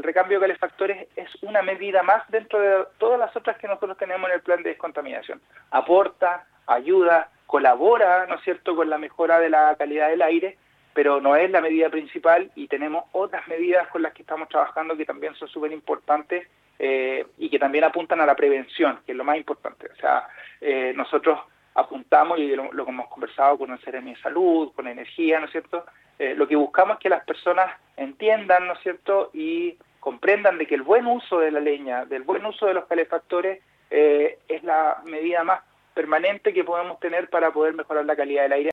el recambio de calefactores es una medida más dentro de todas las otras que nosotros tenemos en el plan de descontaminación. Aporta, ayuda, colabora, ¿no es cierto?, con la mejora de la calidad del aire, pero no es la medida principal y tenemos otras medidas con las que estamos trabajando que también son súper importantes y que también apuntan a la prevención, que es lo más importante. O sea, nosotros apuntamos, y lo que hemos conversado con el Seremi de Salud, con Energía, ¿no es cierto?, lo que buscamos es que las personas entiendan, ¿no es cierto?, y comprendan de que el buen uso de la leña, del buen uso de los calefactores, es la medida más permanente que podemos tener para poder mejorar la calidad del aire.